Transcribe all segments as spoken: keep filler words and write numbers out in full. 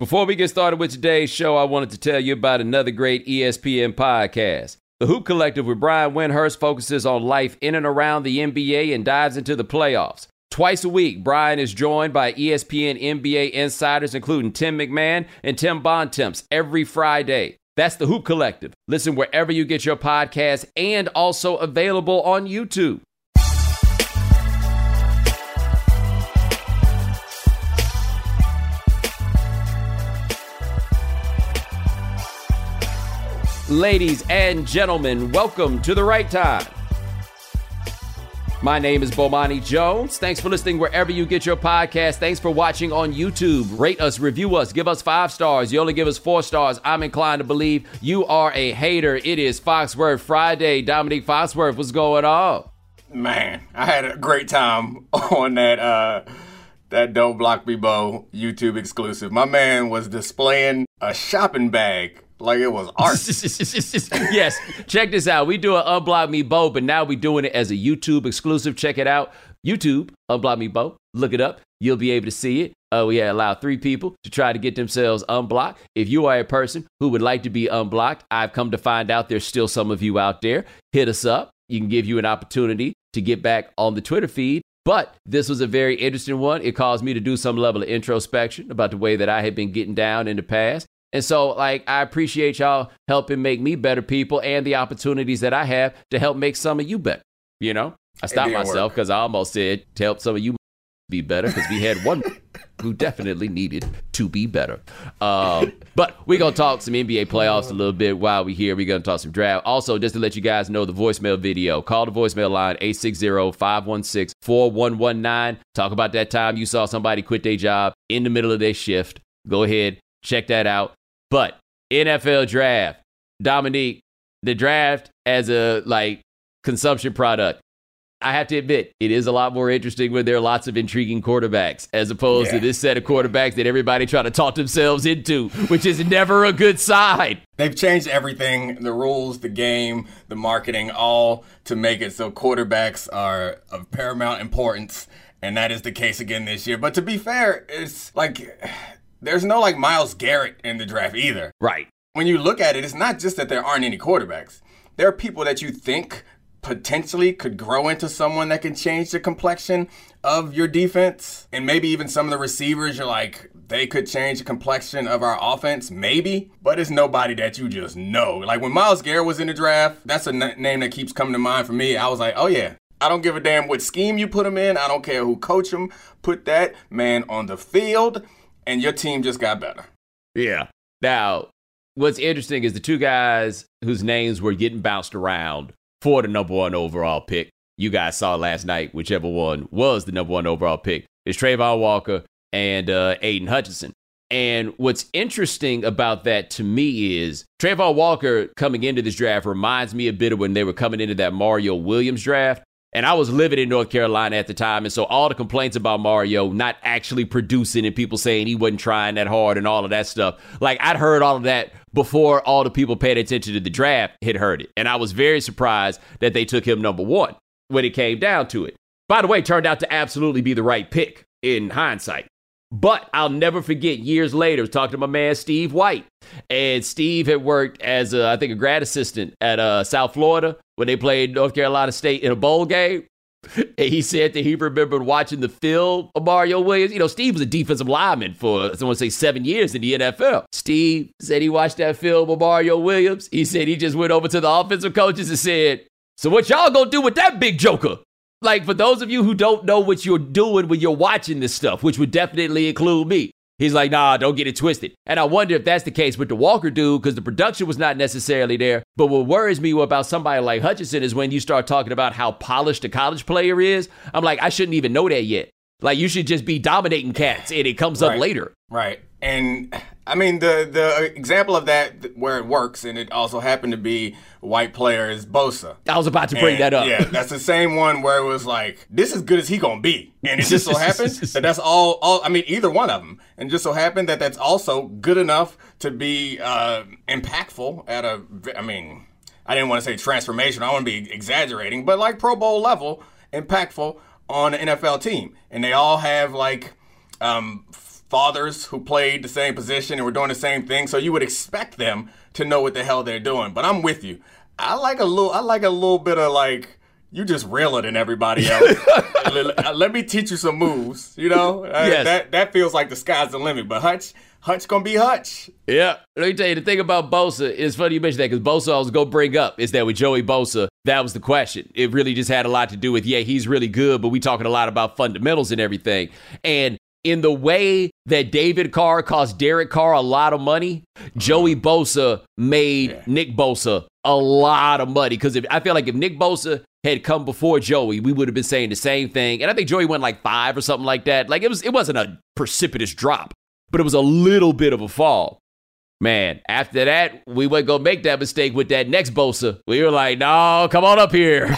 Before we get started with today's show, I wanted to tell you about another great E S P N podcast. The Hoop Collective with Brian Windhurst focuses on life in and around the N B A and dives into the playoffs. Twice a week, Brian is joined by E S P N N B A insiders, including Tim McMahon and Tim Bontemps, every Friday. That's the Hoop Collective. Listen wherever you get your podcasts and also available on YouTube. Ladies and gentlemen, welcome to The Right Time. My name is Bomani Jones. Thanks for listening wherever you get your podcast. Thanks for watching on YouTube. Rate us, review us, give us five stars. You only give us four stars. I'm inclined to believe you are a hater. It is Foxworth Friday. Dominique Foxworth, what's going on? Man, I had a great time on that uh, that Don't Block Me Bo YouTube exclusive. My man was displaying a shopping bag like it was art. Yes, check this out. We do an Unblock Me Bo, but now we're doing it as a YouTube exclusive. Check it out. YouTube, Unblock Me Bo. Look it up. You'll be able to see it. Uh, we allow three people to try to get themselves unblocked. If you are a person who would like to be unblocked, I've come to find out there's still some of you out there. Hit us up. You can give you an opportunity to get back on the Twitter feed. But this was a very interesting one. It caused me to do some level of introspection about the way that I had been getting down in the past. And so, like, I appreciate y'all helping make me better people and the opportunities that I have to help make some of you better. You know, I stopped myself because I almost said to help some of you be better because we had one who definitely needed to be better. Um, but we're going to talk some N B A playoffs a little bit while we're here. We're going to talk some draft. Also, just to let you guys know, the voicemail video, call the voicemail line eight six zero, five one six, four one one nine. Talk about that time you saw somebody quit their job in the middle of their shift. Go ahead, check that out. But N F L draft, Dominique, the draft as a like consumption product, I have to admit, it is a lot more interesting when there are lots of intriguing quarterbacks as opposed yeah. to this set of quarterbacks that everybody try to talk themselves into, which is never a good sign. They've changed everything, the rules, the game, the marketing, all to make it so quarterbacks are of paramount importance. And that is the case again this year. But to be fair, it's like there's no like Myles Garrett in the draft either. Right. When you look at it, it's not just that there aren't any quarterbacks. There are people that you think potentially could grow into someone that can change the complexion of your defense. And maybe even some of the receivers, you're like, they could change the complexion of our offense, maybe. But it's nobody that you just know. Like when Myles Garrett was in the draft, that's a n- name that keeps coming to mind for me. I was like, oh yeah, I don't give a damn what scheme you put him in. I don't care who coach him. Put that man on the field and your team just got better. Yeah. Now, what's interesting is the two guys whose names were getting bounced around for the number one overall pick. You guys saw last night, whichever one was the number one overall pick, is Trayvon Walker and uh, Aiden Hutchinson. And what's interesting about that to me is Trayvon Walker coming into this draft reminds me a bit of when they were coming into that Mario Williams draft. And I was living in North Carolina at the time. And so all the complaints about Mario not actually producing and people saying he wasn't trying that hard and all of that stuff. Like I'd heard all of that before all the people paying attention to the draft had heard it. And I was very surprised that they took him number one when it came down to it. By the way, turned out to absolutely be the right pick in hindsight. But I'll never forget years later, I was talking to my man, Steve White. And Steve had worked as, a, I think, a grad assistant at uh, South Florida when they played North Carolina State in a bowl game. And he said that he remembered watching the film of Mario Williams. You know, Steve was a defensive lineman for, I want to say, seven years in the N F L. Steve said he watched that film of Mario Williams. He said he just went over to the offensive coaches and said, so what y'all gonna do with that big joker? Like, for those of you who don't know what you're doing when you're watching this stuff, which would definitely include me, he's like, nah, don't get it twisted. And I wonder if that's the case with the Walker dude, because the production was not necessarily there. But what worries me about somebody like Hutchinson is when you start talking about how polished a college player is. I'm like, I shouldn't even know that yet. Like, you should just be dominating cats, and it comes right. up later. Right. And, I mean, the the example of that where it works, and it also happened to be a white player, is Bosa. I was about to bring and, that up. Yeah, that's the same one where it was like, this is good as he gonna be. And it just so happened that that's all, all, I mean, either one of them. And just so happened that that's also good enough to be uh, impactful at a, I mean, I didn't want to say transformation. I want to be exaggerating, but like Pro Bowl level, impactful on an N F L team. And they all have like um, fathers who played the same position and were doing the same thing, so you would expect them to know what the hell they're doing. But I'm with you. I like a little I like a little bit of like, you just realer than everybody else. Let me teach you some moves, you know? Yes. That that feels like the sky's the limit. But Hutch, Hutch gonna be Hutch. Yeah. Let me tell you, the thing about Bosa, it's funny you mentioned that, because Bosa I was going to bring up is that with Joey Bosa, that was the question. It really just had a lot to do with, yeah, he's really good, but we talking a lot about fundamentals and everything. And in the way that David Carr cost Derek Carr a lot of money, Joey Bosa made yeah. Nick Bosa a lot of money. Because I feel like if Nick Bosa had come before Joey, we would have been saying the same thing. And I think Joey went like five or something like that. Like it was, it wasn't a precipitous drop, but it was a little bit of a fall. Man, after that, we weren't going to make that mistake with that next Bosa. We were like, no, come on up here.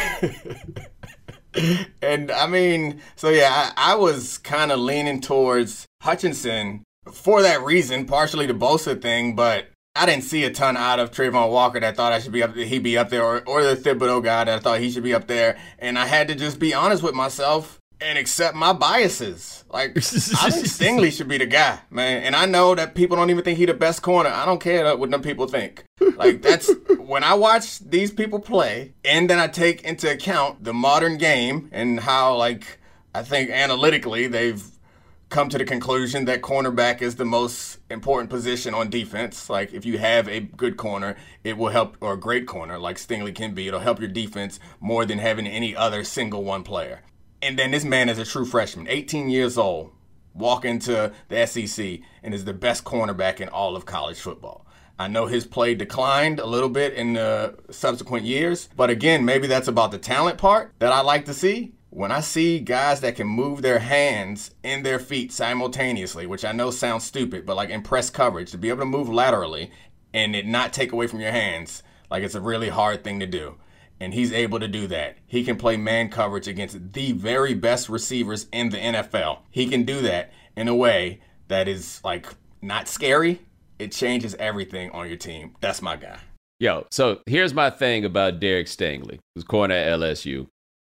And I mean, so yeah, I, I was kind of leaning towards Hutchinson for that reason, partially the Bosa thing, but I didn't see a ton out of Trayvon Walker that thought I should be up, he'd be up there, or, or the Thibodeau guy that I thought he should be up there. And I had to just be honest with myself and accept my biases. Like, I think Stingley should be the guy, man. And I know that people don't even think he's the best corner. I don't care what them people think. Like, that's when I watch these people play, and then I take into account the modern game and how, like, I think analytically they've come to the conclusion that cornerback is the most important position on defense. Like, if you have a good corner, it will help, or a great corner like Stingley can be, it'll help your defense more than having any other single one player. And then this man is a true freshman, eighteen years old, walk into the S E C and is the best cornerback in all of college football. I know his play declined a little bit in the subsequent years, but again, maybe that's about the talent part that I like to see. When I see guys that can move their hands and their feet simultaneously, which I know sounds stupid, but like in press coverage, to be able to move laterally and it not take away from your hands, like it's a really hard thing to do. And he's able to do that. He can play man coverage against the very best receivers in the N F L. He can do that in a way that is like not scary. It changes everything on your team. That's my guy. Yo, so here's my thing about Derek Stingley, who's corner at L S U.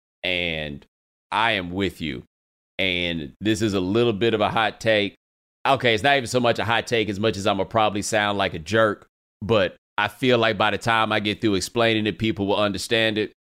And I am with you. And this is a little bit of a hot take. Okay, it's not even so much a hot take as much as I'm going to probably sound like a jerk. But I feel like by the time I get through explaining it, people will understand it.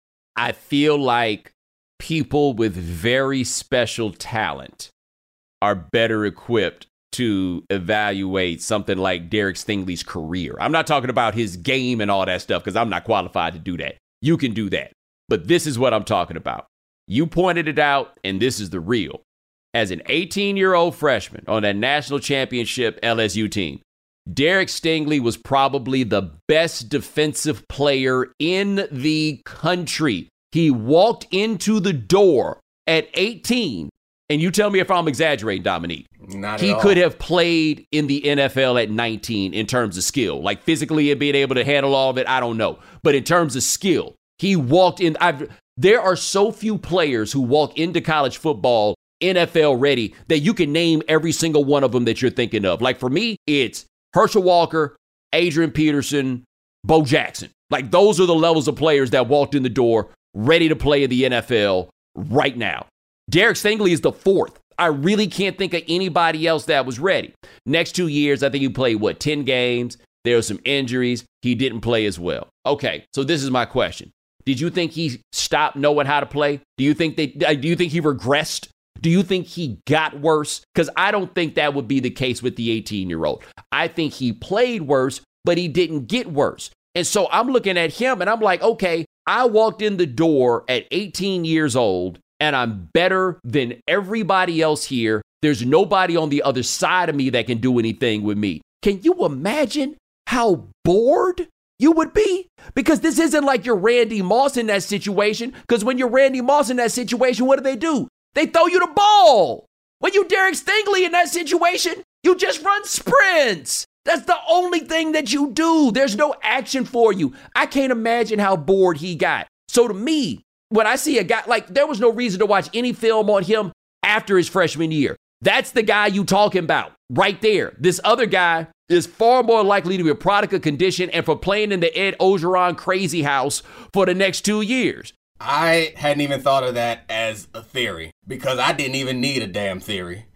I feel like people with very special talent are better equipped to evaluate something like Derek Stingley's career. I'm not talking about his game and all that stuff, because I'm not qualified to do that. You can do that. But this is what I'm talking about. You pointed it out, and this is the real. As an eighteen-year-old freshman on that national championship L S U team, Derek Stingley was probably the best defensive player in the country. He walked into the door at eighteen, and you tell me if I'm exaggerating, Dominique. Not he at all. could have played in the N F L at nineteen in terms of skill. Like physically and being able to handle all of it, I don't know. But in terms of skill, he walked in. I've, there are so few players who walk into college football N F L ready that you can name every single one of them that you're thinking of. Like for me, it's Herschel Walker, Adrian Peterson, Bo Jackson. Like those are the levels of players that walked in the door ready to play in the N F L right now. Derek Stingley is the fourth. I really can't think of anybody else that was ready. Next two years, I think he played, what, ten games? There were some injuries. He didn't play as well. Okay, so this is my question. Did you think he stopped knowing how to play? Do you think they? Do you think he regressed? Do you think he got worse? Because I don't think that would be the case with the eighteen-year-old. I think he played worse, but he didn't get worse. And so I'm looking at him and I'm like, okay, I walked in the door at eighteen years old and I'm better than everybody else here. There's nobody on the other side of me that can do anything with me. Can you imagine how bored you would be? Because this isn't like you're Randy Moss in that situation. Because when you're Randy Moss in that situation, what do they do? They throw you the ball. When you Derek Stingley in that situation, you just run sprints. That's the only thing that you do. There's no action for you. I can't imagine how bored he got. So to me, when I see a guy, like there was no reason to watch any film on him after his freshman year. That's the guy you talking about right there. This other guy is far more likely to be a product of condition and for playing in the Ed Ogeron crazy house for the next two years. I hadn't even thought of that as a theory because I didn't even need a damn theory.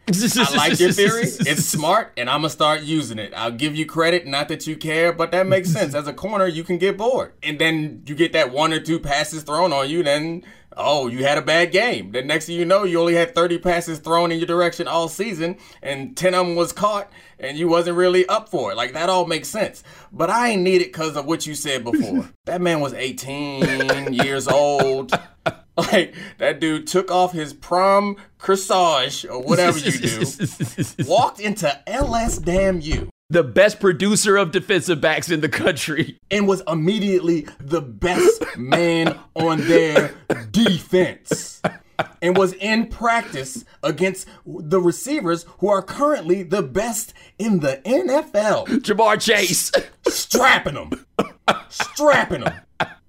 I like your theory. It's smart, and I'm going to start using it. I'll give you credit, not that you care, but that makes sense. As a corner, you can get bored. And then you get that one or two passes thrown on you, then, oh, you had a bad game. The next thing you know, you only had thirty passes thrown in your direction all season, and ten of them was caught, and you wasn't really up for it. Like, that all makes sense. But I ain't need it because of what you said before. That man was eighteen years old. Like, that dude took off his prom corsage or whatever you do, walked into L S damn U. The best producer of defensive backs in the country. And was immediately the best man on their defense. And was in practice against the receivers who are currently the best in the N F L. Ja'Marr Chase. Strapping them. Strapping them.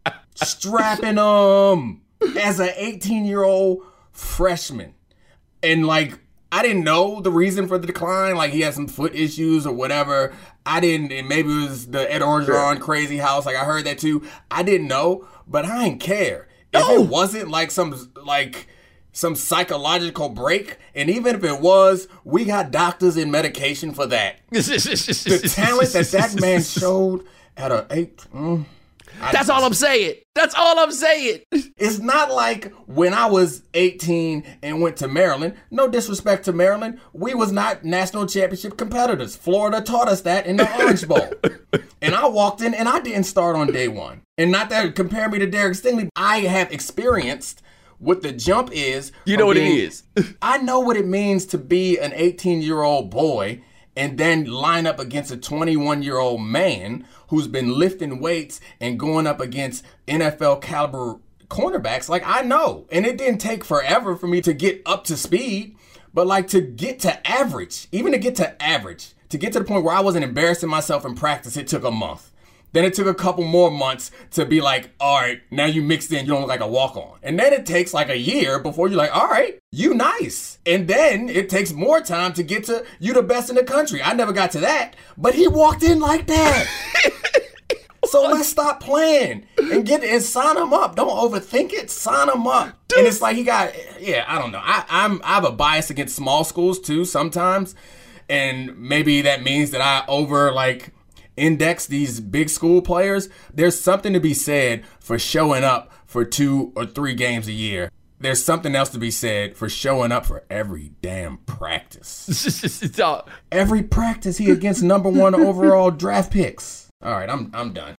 Strapping them. As an eighteen-year-old freshman. And, like, I didn't know the reason for the decline. Like, he had some foot issues or whatever. I didn't, and maybe it was the Ed Orgeron crazy house. Like, I heard that too. I didn't know, but I didn't care. If no. it wasn't, like, some, like, some psychological break, and even if it was, we got doctors and medication for that. The talent that that man showed at a eight... Mm, That's all I'm saying. That's all I'm saying. It's not like when I was eighteen and went to Maryland. No disrespect to Maryland. We was not national championship competitors. Florida taught us that in the Orange Bowl. And I walked in and I didn't start on day one. And not that compare me to Derek Stingley. I have experienced what the jump is. You know what being, it is. I know what it means to be an eighteen-year-old boy and then line up against a twenty-one-year-old man who's been lifting weights and going up against N F L caliber cornerbacks. Like, I know. And it didn't take forever for me to get up to speed, but like to get to average, even to get to average, to get to the point where I wasn't embarrassing myself in practice, it took a month. Then it took a couple more months to be like, all right, now you mixed in, you don't look like a walk-on. And then it takes like a year before you're like, all right, you nice. And then it takes more time to get to you the best in the country. I never got to that, but he walked in like that. So let's stop playing and get and sign him up. Don't overthink it. Sign him up. Dude. And it's like he got, yeah, I don't know. I, I'm I have a bias against small schools too sometimes, and maybe that means that I over like. index these big school players. There's something to be said for showing up for two or three games a year. There's something else to be said for showing up for every damn practice. Every practice he against number one overall draft picks. All right, I'm I'm done.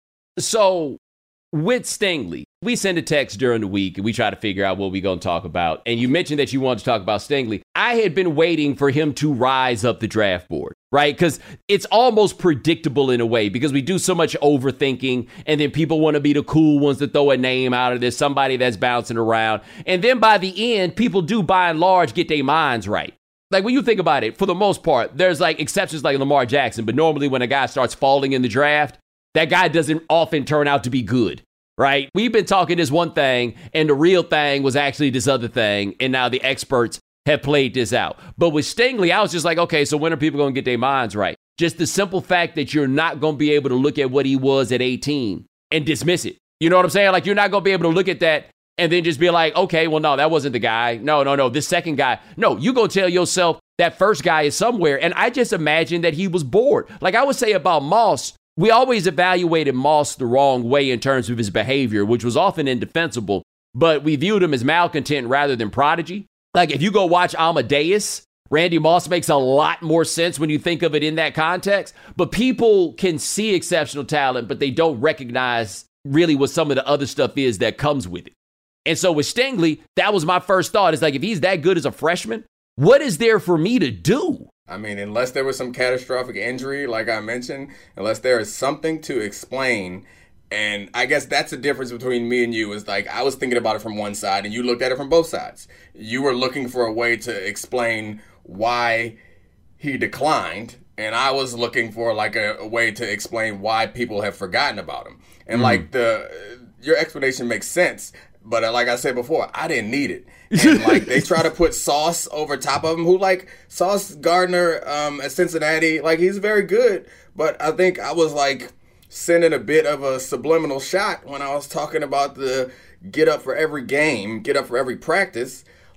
So with Stingley, we send a text during the week and we try to figure out what we're going to talk about. And you mentioned that you wanted to talk about Stingley. I had been waiting for him to rise up the draft board, right? Because it's almost predictable in a way because we do so much overthinking and then people want to be the cool ones to throw a name out of this, somebody that's bouncing around. And then by the end, people do by and large get their minds right. Like when you think about it, for the most part, there's like exceptions like Lamar Jackson. But normally when a guy starts falling in the draft, that guy doesn't often turn out to be good. Right? We've been talking this one thing and the real thing was actually this other thing. And now the experts have played this out. But with Stingley, I was just like, okay, so when are people going to get their minds right? Just the simple fact that you're not going to be able to look at what he was at eighteen and dismiss it. You know what I'm saying? Like you're not going to be able to look at that and then just be like, okay, well, no, that wasn't the guy. No, no, no, this second guy. No, you go tell yourself that first guy is somewhere. And I just imagine that he was bored. Like I would say about Moss, we always evaluated Moss the wrong way in terms of his behavior, which was often indefensible, but we viewed him as malcontent rather than prodigy. Like if you go watch Amadeus, Randy Moss makes a lot more sense when you think of it in that context, but people can see exceptional talent, but they don't recognize really what some of the other stuff is that comes with it. And so with Stingley, that was my first thought. It's like, if he's that good as a freshman, what is there for me to do? I mean, unless there was some catastrophic injury, like I mentioned, unless there is something to explain, and I guess that's the difference between me and you, is like I was thinking about it from one side and you looked at it from both sides. You were looking for a way to explain why he declined, and I was looking for like a, a way to explain why people have forgotten about him. And mm. like the your explanation makes sense. But uh, like I said before, I didn't need it. And like they try to put Sauce over top of him, who like Sauce Gardner um, at Cincinnati, like he's very good. But I think I was like sending a bit of a subliminal shot when I was talking about the get up for every game, get up for every practice.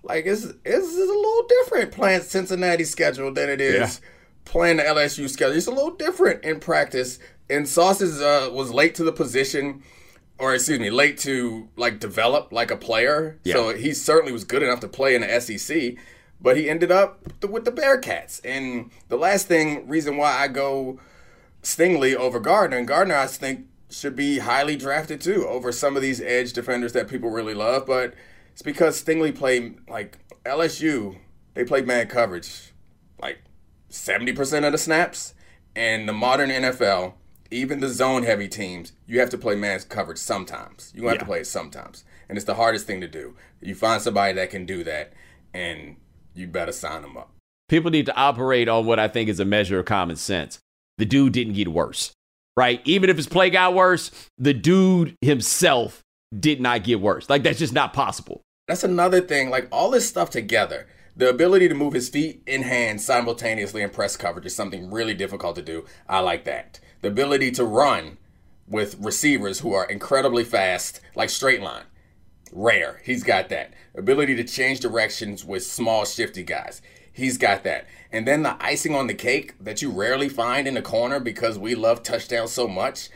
Like, it's, it's, it's a little different playing Cincinnati's schedule than it is yeah. playing the L S U schedule. It's a little different in practice. And Sauces uh, was late to the position, or excuse me, late to, like, develop like a player. Yeah. So he certainly was good enough to play in the S E C, but he ended up with the Bearcats. And the last thing, reason why I go Stingley over Gardner, and Gardner, I think, should be highly drafted too over some of these edge defenders that people really love, but it's because Stingley played, like, L S U, they played man coverage like seventy percent of the snaps, and the modern N F L, even the zone-heavy teams, you have to play man coverage sometimes. You have yeah. to play it sometimes, and it's the hardest thing to do. You find somebody that can do that, and you better sign them up. People need to operate on what I think is a measure of common sense. The dude didn't get worse. Right? Even if his play got worse, the dude himself did not get worse. Like, that's just not possible. That's another thing. Like, all this stuff together, the ability to move his feet and hands simultaneously in press coverage is something really difficult to do. I like that. The ability to run with receivers who are incredibly fast, like straight line, rare. He's got that. Ability to change directions with small, shifty guys. He's got that. And then the icing on the cake that you rarely find in the corner because we love touchdowns so much,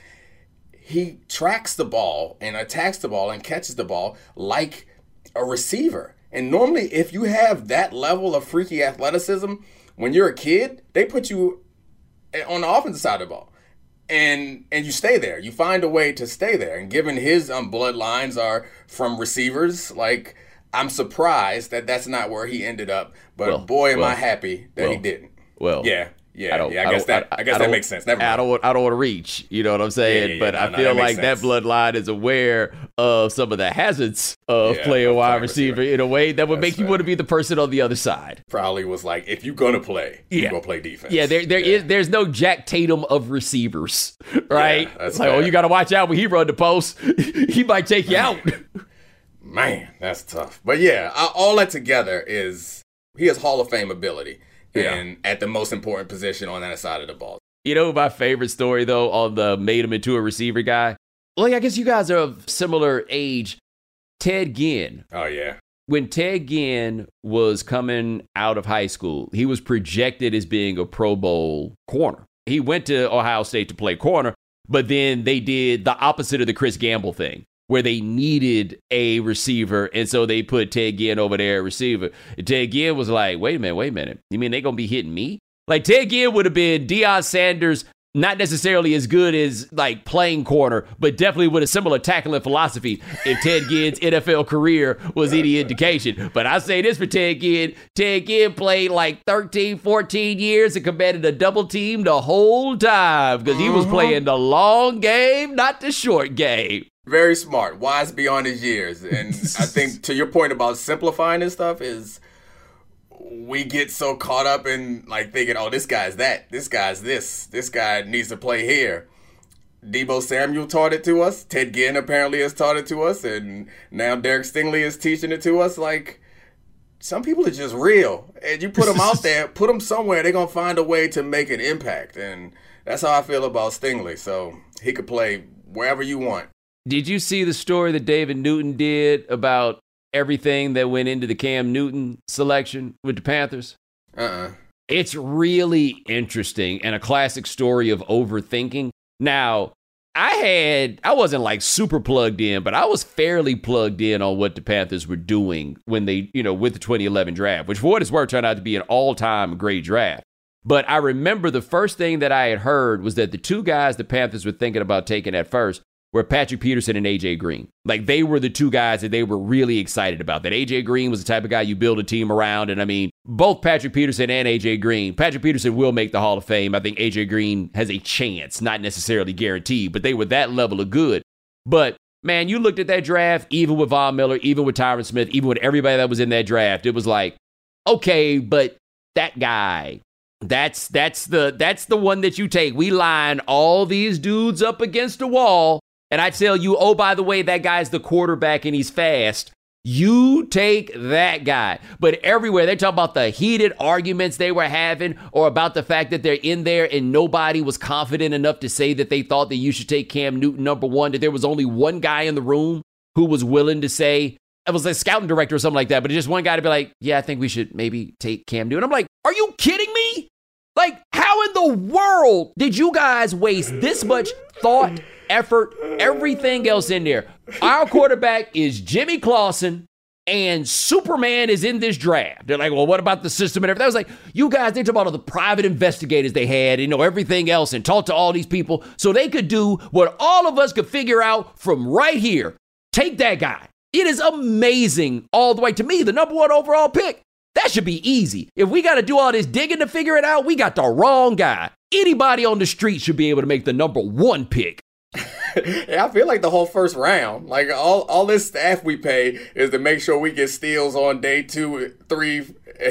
he tracks the ball and attacks the ball and catches the ball like a receiver. And normally, if you have that level of freaky athleticism, when you're a kid, they put you on the offensive side of the ball. And and you stay there. You find a way to stay there. And given his um, bloodlines are from receivers, like, I'm surprised that that's not where he ended up, but well, boy, am well, I happy that well, he didn't. Well, yeah, yeah, I yeah. I, I guess that I, I guess I that makes sense. Never mind. I don't I don't want to reach. You know what I'm saying? Yeah, yeah, but no, I feel no, that like that bloodline is aware of some of the hazards of yeah, playing wide receiver, receiver in a way that would that's make fair. You want to be the person on the other side. Probably was like, if you're gonna play, yeah. you're gonna play defense. Yeah, there there yeah. is there's no Jack Tatum of receivers, right? Yeah, that's like, fair. Oh, you got to watch out when he run the post. He might take you out. Man, that's tough. But yeah, all that together is he has Hall of Fame ability yeah. and at the most important position on that side of the ball. You know my favorite story, though, on the made him into a receiver guy? Like, I guess you guys are of similar age. Ted Ginn. Oh, yeah. When Ted Ginn was coming out of high school, he was projected as being a Pro Bowl corner. He went to Ohio State to play corner, but then they did the opposite of the Chris Gamble thing, where they needed a receiver, and so they put Ted Ginn over there at receiver. And Ted Ginn was like, wait a minute, wait a minute. You mean they going to be hitting me? Like, Ted Ginn would have been Deion Sanders, not necessarily as good as, like, playing corner, but definitely with a similar tackling philosophy if Ted Ginn's N F L career was any indication. But I say this for Ted Ginn. Ted Ginn played, like, thirteen, fourteen years and commanded a double team the whole time because he was playing the long game, not the short game. Very smart, wise beyond his years. And I think to your point about simplifying this stuff is we get so caught up in like thinking, oh, this guy's that, this guy's this, this guy needs to play here. Deebo Samuel taught it to us. Ted Ginn apparently has taught it to us. And now Derek Stingley is teaching it to us. Like, some people are just real. And you put them out there, put them somewhere, they're going to find a way to make an impact. And that's how I feel about Stingley. So he could play wherever you want. Did you see the story that David Newton did about everything that went into the Cam Newton selection with the Panthers? Uh-uh. It's really interesting and a classic story of overthinking. Now, I had, I wasn't like super plugged in, but I was fairly plugged in on what the Panthers were doing when they, you know, with the twenty eleven draft, which for what it's worth turned out to be an all-time great draft. But I remember the first thing that I had heard was that the two guys the Panthers were thinking about taking at first were Patrick Peterson and A J Green. Like, they were the two guys that they were really excited about. That A J Green was the type of guy you build a team around. And I mean, both Patrick Peterson and A J Green, Patrick Peterson will make the Hall of Fame. I think A J Green has a chance, not necessarily guaranteed, but they were that level of good. But man, you looked at that draft, even with Von Miller, even with Tyron Smith, even with everybody that was in that draft, it was like, okay, but that guy, that's that's the that's the one that you take. We line all these dudes up against the wall, and I tell you, oh, by the way, that guy's the quarterback and he's fast. You take that guy. But everywhere, they talk about the heated arguments they were having or about the fact that they're in there and nobody was confident enough to say that they thought that you should take Cam Newton number one, that there was only one guy in the room who was willing to say, I was a scouting director or something like that, but it's just one guy to be like, yeah, I think we should maybe take Cam Newton. I'm like, are you kidding me? Like, how in the world did you guys waste this much thought, effort, everything else in there? Our quarterback is Jimmy Clausen, and Superman is in this draft. They're like, well, what about the system and everything? I was like, you guys, they talked about all the private investigators they had, you know, everything else, and talked to all these people so they could do what all of us could figure out from right here. Take that guy. It is amazing all the way. To me, the number one overall pick, that should be easy. If we got to do all this digging to figure it out, we got the wrong guy. Anybody on the street should be able to make the number one pick. Yeah, I feel like the whole first round, like all, all this staff we pay is to make sure we get steals on day two, three,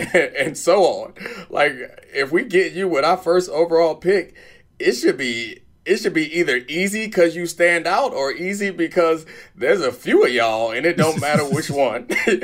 and so on. Like, if we get you with our first overall pick, it should be it should be either easy because you stand out or easy because there's a few of y'all and it don't matter which one.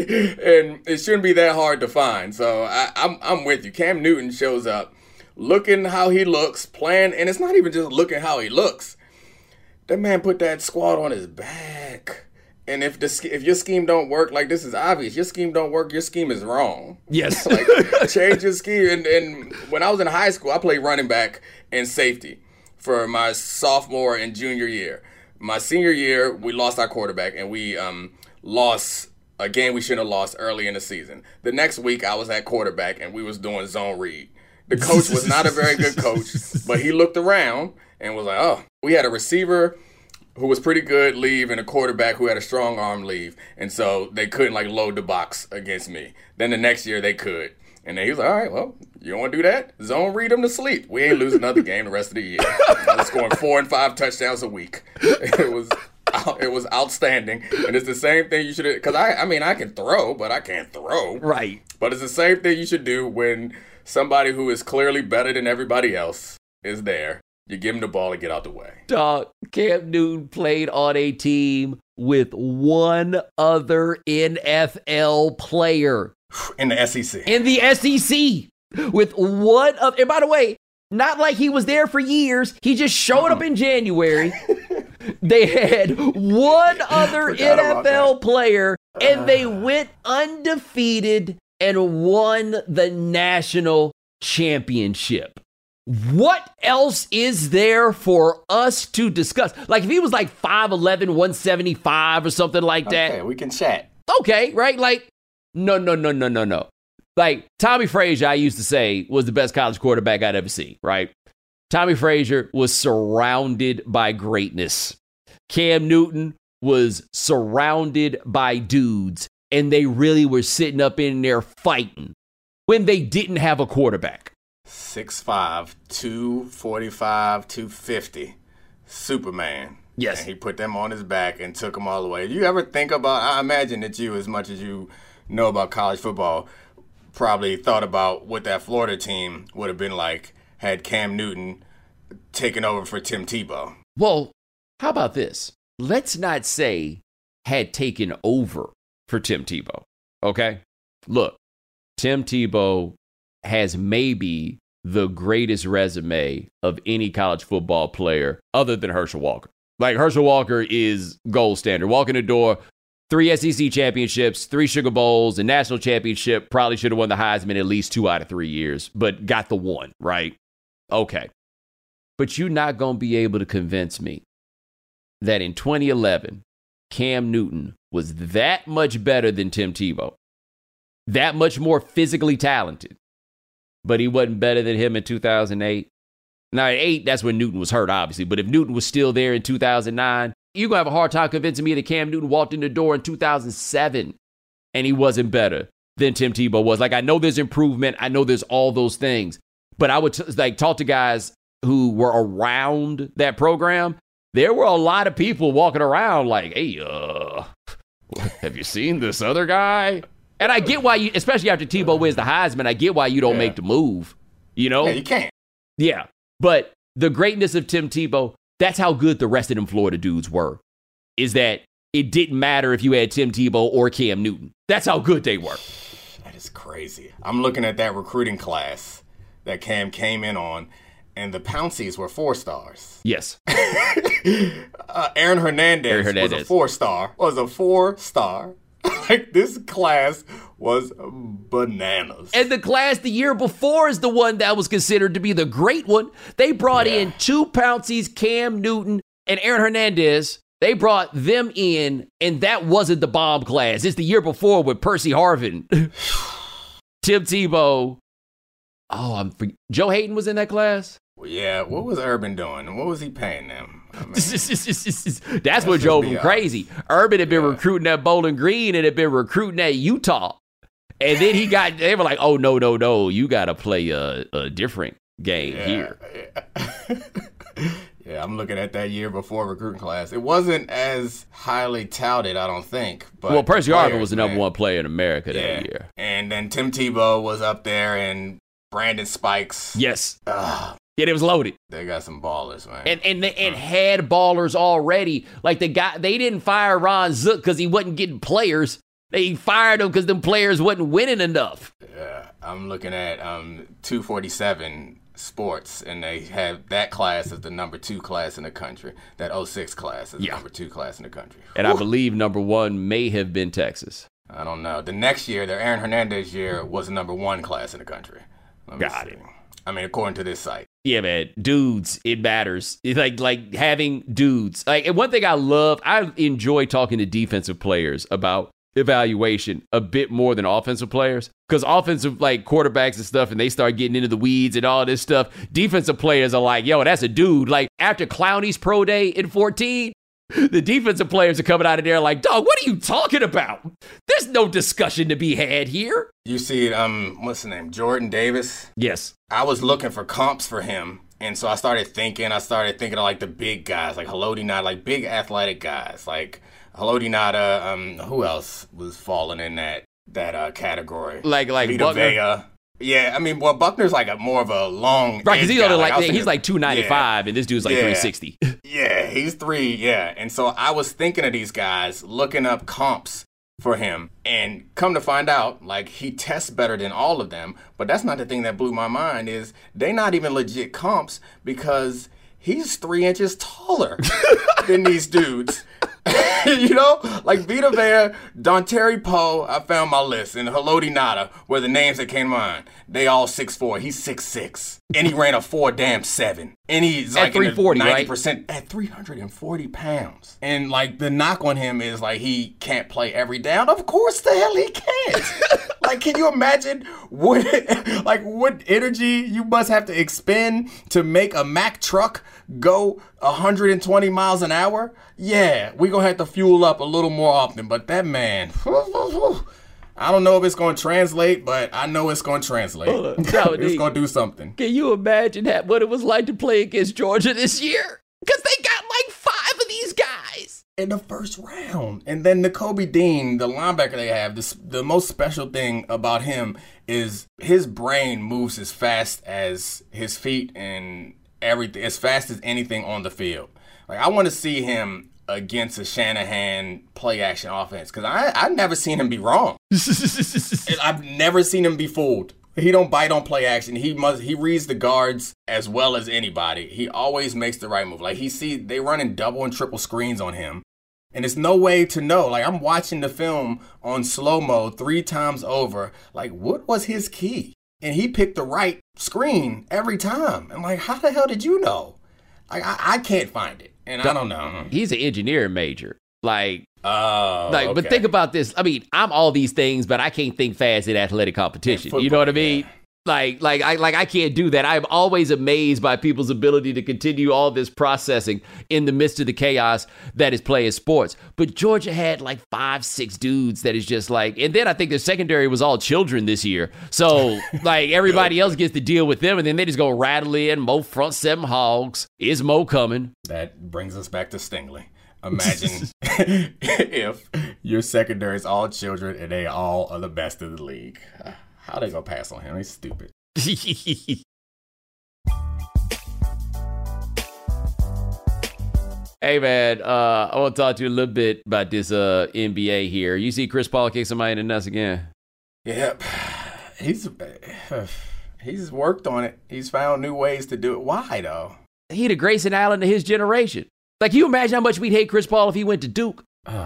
And it shouldn't be that hard to find. So I, I'm I'm with you. Cam Newton shows up looking how he looks, playing, and it's not even just looking how he looks. That man put that squad on his back. And if the if your scheme don't work, like, this is obvious. Your scheme don't work, your scheme is wrong. Yes. Like, change your scheme. And, and when I was in high school, I played running back and safety for my sophomore and junior year. My senior year, we lost our quarterback, and we um, lost a game we shouldn't have lost early in the season. The next week, I was at quarterback, and we was doing zone read. The coach was not a very good coach, but he looked around and was like, oh, we had a receiver who was pretty good leave and a quarterback who had a strong arm leave. And so they couldn't, like, load the box against me. Then the next year they could. And then he was like, all right, well, you don't want to do that? Zone read them to sleep. We ain't losing another game the rest of the year. I was scoring four and five touchdowns a week. It was it was outstanding. And it's the same thing you should have, because I, I mean, I can throw, but I can't throw. Right. But it's the same thing you should do when somebody who is clearly better than everybody else is there. You give him the ball and get out the way. Dog, Cam Newton played on a team with one other N F L player. In the S E C. In the S E C. With one of, and by the way, not like he was there for years. He just showed up in January. They had one other N F L player, and they went undefeated and won the national championship. What else is there for us to discuss? Like, if he was like five eleven, one seventy-five or something like that. Okay, we can chat. Okay, right? Like, no, no, no, no, no, no. Like, Tommy Frazier, I used to say, was the best college quarterback I'd ever seen, right? Tommy Frazier was surrounded by greatness. Cam Newton was surrounded by dudes, and they really were sitting up in there fighting when they didn't have a quarterback. six five, two forty-five, two fifty. Superman. Yes. And he put them on his back and took them all the way. Do you ever think about, I imagine that you, as much as you know about college football, probably thought about what that Florida team would have been like had Cam Newton taken over for Tim Tebow. Well, how about this? Let's not say had taken over for Tim Tebow, okay? Look, Tim Tebow has maybe the greatest resume of any college football player other than Herschel Walker. Like, Herschel Walker is gold standard. Walk in the door, three S E C championships, three Sugar Bowls, a national championship, probably should have won the Heisman at least two out of three years, but got the one, right? Okay. But you're not going to be able to convince me that in twenty eleven, Cam Newton was that much better than Tim Tebow, that much more physically talented, but he wasn't better than him in two thousand eight. Now, at eight, that's when Newton was hurt, obviously. But if Newton was still there in two thousand nine, you're going to have a hard time convincing me that Cam Newton walked in the door in two thousand seven and he wasn't better than Tim Tebow was. Like, I know there's improvement. I know there's all those things. But I would t- like talk to guys who were around that program. There were a lot of people walking around like, hey, uh, have you seen this other guy? And I get why you, especially after Tebow wins the Heisman, I get why you don't yeah. make the move, you know? Yeah, you can't. Yeah, but the greatness of Tim Tebow, that's how good the rest of them Florida dudes were, is that it didn't matter if you had Tim Tebow or Cam Newton. That's how good they were. That is crazy. I'm looking at that recruiting class that Cam came in on, and the Pounceys were four stars. Yes. uh, Aaron Hernandez, Aaron Hernandez was a four-star. Was a four-star. Like, this class was bananas. And the class the year before is the one that was considered to be the great one. They brought yeah. in two Pouncies, Cam Newton, and Aaron Hernandez. They brought them in, and that wasn't the bomb class. It's the year before with Percy Harvin, Tim Tebow. Oh, I'm for- Joe Hayden was in that class? Well, yeah, what was Urban doing? What was he paying them? I mean, that's what drove him crazy. Urban had been yeah. recruiting at Bowling Green and had been recruiting at Utah. And then he got, they were like, oh, no, no, no, you got to play a, a different game yeah, here. Yeah. yeah, I'm looking at that year before recruiting class. It wasn't as highly touted, I don't think. But well, Percy Harvin was the number man. one player in America that yeah. year. And then Tim Tebow was up there and Brandon Spikes. Yes. Ugh. Yeah, it was loaded. They got some ballers, man. And and they, and had ballers already. Like the guy, they didn't fire Ron Zook because he wasn't getting players. They fired him because them players wasn't winning enough. Yeah, I'm looking at um two forty-seven Sports, and they have that class as the number two class in the country. That oh six class is the yeah. number two class in the country. And Whew. I believe number one may have been Texas. I don't know. The next year, their Aaron Hernandez year was the number one class in the country. Let me Got see. it. I mean, according to this site. Yeah, man. Dudes, it matters. It's like like having dudes. Like, and one thing I love, I enjoy talking to defensive players about evaluation a bit more than offensive players. Because offensive, like, quarterbacks and stuff, and they start getting into the weeds and all this stuff, defensive players are like, yo, that's a dude. Like, after Clowney's pro day in fourteen, the defensive players are coming out of there like, dog, what are you talking about? There's no discussion to be had here. You see, um, what's the name? Jordan Davis? Yes. I was looking for comps for him. And so I started thinking, I started thinking of like the big guys, like Haloti Ngata, like big athletic guys. Like Haloti Ngata, um, who else was falling in that that uh, category? Like, like Vita Buckner? Vea. Yeah, I mean, well, Buckner's like a more of a long right, because he's only like, like he's thinking, like two ninety-five, yeah, and this dude's like yeah, three sixty. Yeah, he's three, yeah. And so I was thinking of these guys, looking up comps for him, and come to find out, like, he tests better than all of them. But that's not the thing that blew my mind, is they not even legit comps because he's three inches taller than these dudes. You know, like Vita Vea, Dontari Poe, I found my list, and Haloti Ngata were the names that came to mind. They all six foot four. He's six foot six. And he ran a four damn seven. And he's like at three forty, ninety percent right? At three hundred forty pounds. And like the knock on him is like he can't play every down. Of course the hell he can't. Like, can you imagine what like what energy you must have to expend to make a Mack truck go one hundred twenty miles an hour? Yeah, we're going to have to fuel up a little more often. But that man, I don't know if it's going to translate, but I know it's going to translate. Uh, it's going to do something. Can you imagine that, what it was like to play against Georgia this year? Because they got like five of these guys in the first round. And then Nakobe Dean, the linebacker they have, this, the most special thing about him is his brain moves as fast as his feet and everything, as fast as anything on the field. Like, I want to see him against a Shanahan play-action offense because I I've never seen him be wrong. I've never seen him be fooled. He don't bite on play action. He must. He reads the guards as well as anybody. He always makes the right move. Like, he see they running double and triple screens on him, and there's no way to know. Like, I'm watching the film on slow-mo three times over. Like, what was his key? And he picked the right screen every time. I'm like, how the hell did you know? Like, I, I can't find it. And I don't know. He's an engineering major. Like, oh, like, okay. But think about this. I mean, I'm all these things, but I can't think fast in athletic competition. Football, you know what I mean? Yeah. Like, like, I, like, I can't do that. I'm always amazed by people's ability to continue all this processing in the midst of the chaos that is playing sports. But Georgia had like five, six dudes that is just like, and then I think their secondary was all children this year. So like everybody else gets to deal with them, and then they just go rattle in Mo front seven hogs. Is Mo coming? That brings us back to Stingley. Imagine if your secondary is all children and they all are the best in the league. How they gonna pass on him? He's stupid. Hey, man, uh, I want to talk to you a little bit about this uh, N B A here. You see Chris Paul kick somebody in the nuts again? Yep. He's, uh, he's worked on it. He's found new ways to do it. Why, though? He the Grayson Allen of his generation. Like, can you imagine how much we'd hate Chris Paul if he went to Duke? Uh,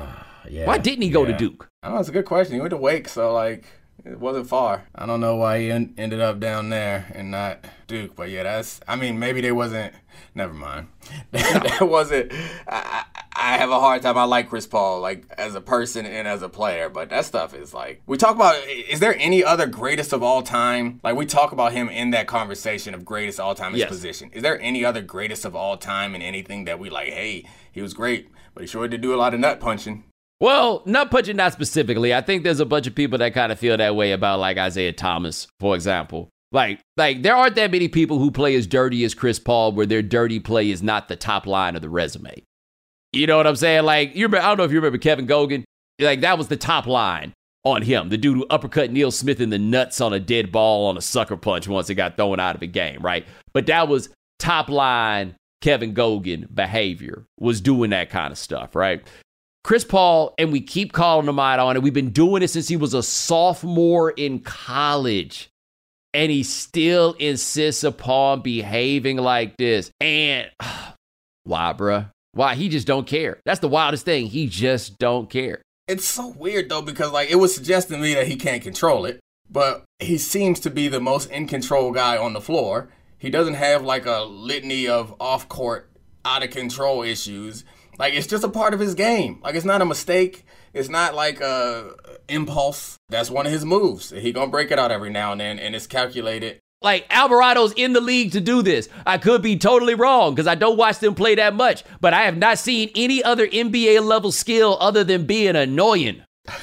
yeah. Why didn't he go yeah. to Duke? I don't know. It's a good question. He went to Wake, so like it wasn't far. I don't know why he en- ended up down there and not Duke, but yeah, that's. I mean, maybe they wasn't. Never mind. that wasn't. I, I have a hard time. I like Chris Paul, like as a person and as a player, but that stuff is like we talk about. Is there any other greatest of all time? Like we talk about him in that conversation of greatest of all time in yes. his position. Is there any other greatest of all time in anything that we like? Hey, he was great, but he sure did do a lot of nut punching. Well, nut punching not specifically. I think there's a bunch of people that kind of feel that way about like Isaiah Thomas, for example. Like, like there aren't that many people who play as dirty as Chris Paul, where their dirty play is not the top line of the resume. You know what I'm saying? Like, you remember, I don't know if you remember Kevin Gogan. Like, that was the top line on him. The dude who uppercut Neil Smith in the nuts on a dead ball on a sucker punch once it got thrown out of the game, right? But that was top line Kevin Gogan behavior, was doing that kind of stuff, right? Chris Paul, and we keep calling him out on it. We've been doing it since he was a sophomore in college. And he still insists upon behaving like this. And why, bruh? Why? He just don't care. That's the wildest thing. He just don't care. It's so weird, though, because like it was suggesting to me that he can't control it. But he seems to be the most in control guy on the floor. He doesn't have like a litany of off-court, out-of-control issues. Like, it's just a part of his game. Like, it's not a mistake. It's not like a impulse. That's one of his moves. He gonna break it out every now and then, and it's calculated. Like, Alvarado's in the league to do this. I could be totally wrong because I don't watch them play that much, but I have not seen any other N B A-level skill other than being annoying.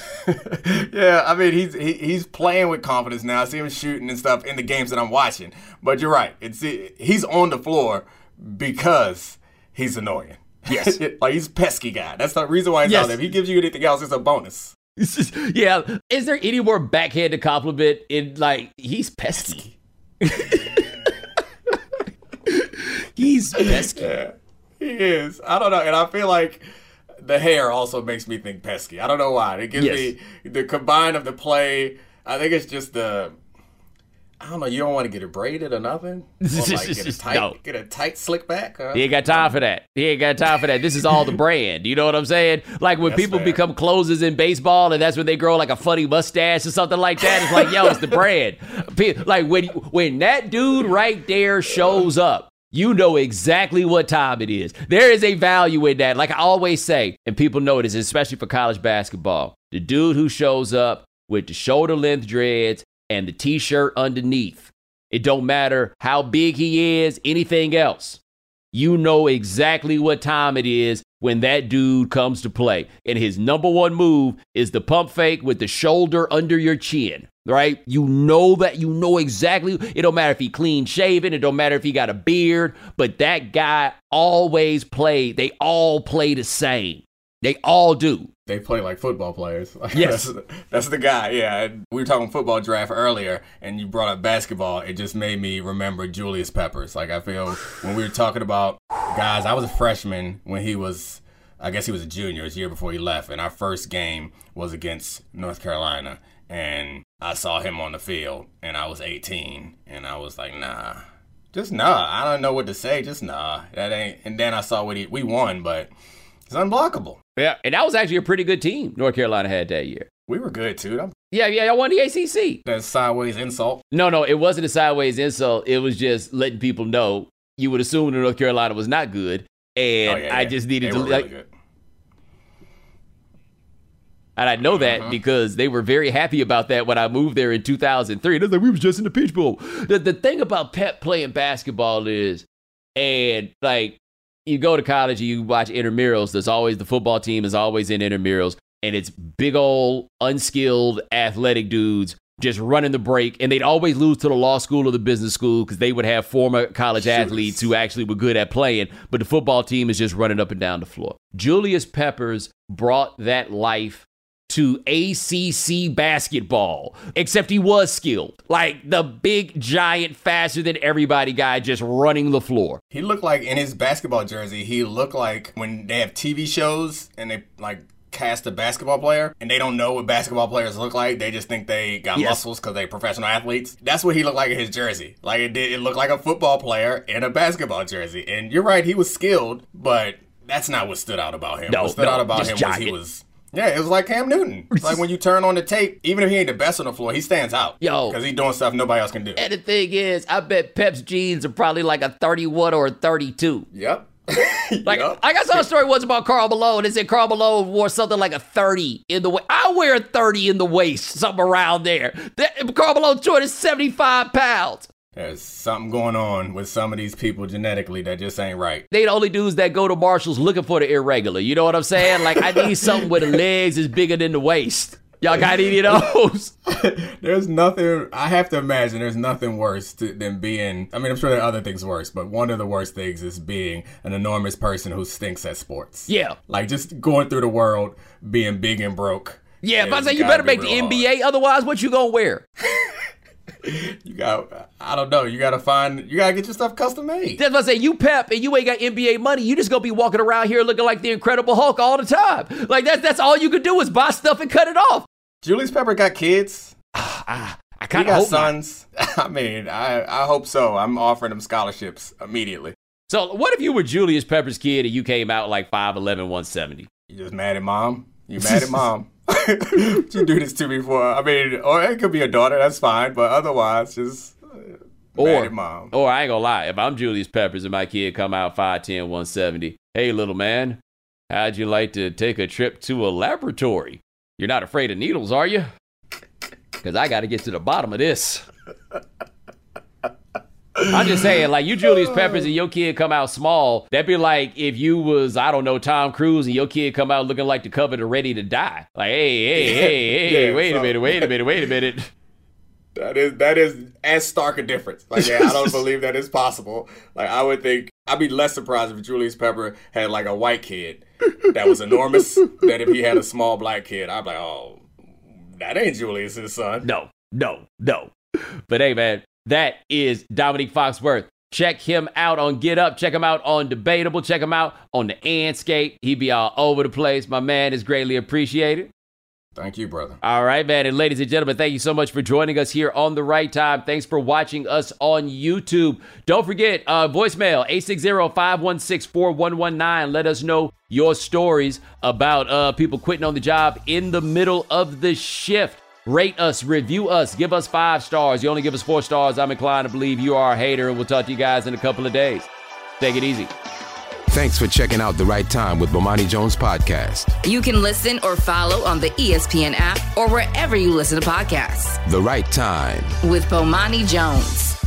Yeah, I mean, he's he, he's playing with confidence now. I see him shooting and stuff in the games that I'm watching. But you're right. It's he's on the floor because he's annoying. Yes. Like, he's a pesky guy. That's the reason why he's yes. out there. If he gives you anything else, it's a bonus. Yeah. Is there any more backhanded compliment in, like, he's pesky? He's pesky. Yeah, he is. I don't know. And I feel like the hair also makes me think pesky. I don't know why. It gives yes. me the combine of the play. I think it's just the... I don't know. You don't want to get it braided or nothing? Or like get a tight, no. get a tight slick back? Huh? He ain't got time for that. He ain't got time for that. This is all the brand. You know what I'm saying? Like when that's people fair. become closers in baseball and that's when they grow like a funny mustache or something like that. It's like, yo, it's the brand. Like when, when that dude right there shows up, you know exactly what time it is. There is a value in that. Like I always say, and people know this, especially for college basketball, the dude who shows up with the shoulder length dreads and the t-shirt underneath. It don't matter how big he is, anything else. You know exactly what time it is when that dude comes to play. And his number one move is the pump fake with the shoulder under your chin, right? You know that. You know exactly. It don't matter if he clean shaven. It don't matter if he got a beard. But that guy always play. They all play the same. They all do. They play like football players. Yes. that's, that's the guy, yeah. We were talking football draft earlier, and you brought up basketball. It just made me remember Julius Peppers. Like, I feel when we were talking about guys, I was a freshman when he was, I guess he was a junior, it was a year before he left, and our first game was against North Carolina, and I saw him on the field, and I was eighteen, and I was like, nah. Just nah. I don't know what to say. Just nah. That ain't. And then I saw what he, we won, but it's unblockable. Yeah, and that was actually a pretty good team North Carolina had that year. We were good, too. I'm... Yeah, yeah, I won the A C C. That's sideways insult. No, no, it wasn't a sideways insult. It was just letting people know you would assume that North Carolina was not good, and oh, yeah, I yeah. just needed they to... Were really like, good. And I know that uh-huh. because they were very happy about that when I moved there in two thousand three. It was like, we was just in the Peach Bowl. The, the thing about Pep playing basketball is, and like, you go to college and you watch intramurals, there's always, the football team is always in intramurals, and it's big old, unskilled, athletic dudes just running the break, and they'd always lose to the law school or the business school because they would have former college athletes who actually were good at playing, but the football team is just running up and down the floor. Julius Peppers brought that life to A C C basketball, except he was skilled. Like the big, giant, faster than everybody guy just running the floor. He looked like, in his basketball jersey, he looked like when they have T V shows and they like cast a basketball player and they don't know what basketball players look like. They just think they got yes. muscles because they're professional athletes. That's what he looked like in his jersey. Like it did, it looked like a football player in a basketball jersey. And you're right, he was skilled, but that's not what stood out about him. No, what stood no, out about him giant. was he was Yeah, it was like Cam Newton. It's like when you turn on the tape, even if he ain't the best on the floor, he stands out. Yo. Because he's doing stuff nobody else can do. And the thing is, I bet Pep's jeans are probably like a thirty-one or a thirty-two. Yep. Like, yep. I got saw a story once about Karl Malone. It said Karl Malone wore something like a thirty in the waist. I wear a thirty in the waist, something around there. That, Karl Malone two hundred seventy-five pounds. There's something going on with some of these people genetically that just ain't right. They the only dudes that go to Marshalls looking for the irregular. You know what I'm saying? Like, I need something where the legs is bigger than the waist. Y'all got any of those? There's nothing, I have to imagine there's nothing worse to, than being, I mean, I'm sure there are other things worse, but one of the worst things is being an enormous person who stinks at sports. Yeah. Like, just going through the world being big and broke. Yeah, if I say you better make the N B A, otherwise what you gonna wear? You got, I don't know, you gotta find, you gotta get your stuff custom made. That's what I say, you Pep and you ain't got N B A money, you just gonna be walking around here looking like the Incredible Hulk all the time. Like, that's, that's all you can do is buy stuff and cut it off. Julius Pepper got kids. I, I kind of hope sons. I mean, I, I hope so. I'm offering them scholarships immediately. So what if you were Julius Pepper's kid and you came out like five eleven, one seventy? You just mad at mom? You mad at mom? You do this to me for, I mean, or it could be a daughter, that's fine, but otherwise, just uh, or, mad at mom. Or I ain't gonna lie, if I'm Julius Peppers and my kid come out five ten, one seventy, hey, little man, how'd you like to take a trip to a laboratory? You're not afraid of needles, are you? Because I got to get to the bottom of this. I'm just saying, like, you Julius Peppers and your kid come out small, that'd be like if you was, I don't know, Tom Cruise and your kid come out looking like the cover to Ready to Die. Like, hey, hey, hey, hey, yeah, wait so, a minute, wait a minute, wait a minute. That is that is as stark a difference. Like, yeah, I don't believe that is possible. Like, I would think, I'd be less surprised if Julius Pepper had, like, a white kid that was enormous than if he had a small black kid. I'd be like, oh, that ain't Julius's son. No, no, no. But hey, man, that is Dominique Foxworth. Check him out on Get Up. Check him out on Debatable. Check him out on the Anscape. He be all over the place. My man is greatly appreciated. Thank you, brother. All right, man. And ladies and gentlemen, thank you so much for joining us here on The Right Time. Thanks for watching us on YouTube. Don't forget, uh, voicemail, eight six zero, five one six, four one one nine. Let us know your stories about uh, people quitting on the job in the middle of the shift. Rate us, review us, give us five stars. You only give us four stars, I'm inclined to believe you are a hater, and we'll talk to you guys in a couple of days. Take it easy. Thanks for checking out The Right Time with Bomani Jones Podcast. You can listen or follow on the E S P N app or wherever you listen to podcasts. The Right Time with Bomani Jones.